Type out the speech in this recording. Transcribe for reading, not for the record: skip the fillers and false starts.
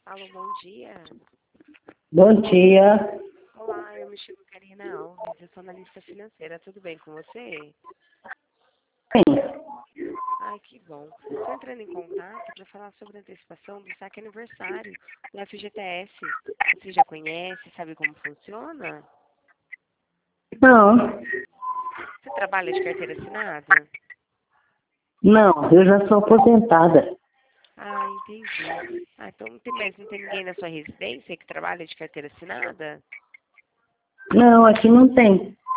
Alô, bom dia. Bom dia. Olá, eu me chamo Karina Alves, eu sou analista financeira. Tudo bem com você? Sim. Ai, que bom. Estou entrando em contato para falar sobre a antecipação do saque aniversário do FGTS. Você já conhece, sabe como funciona? Não, Você trabalha de carteira assinada? não, eu já sou aposentada. Ah, entendi. Ah, então não tem ninguém na sua residência que trabalha de carteira assinada? Não, aqui não tem.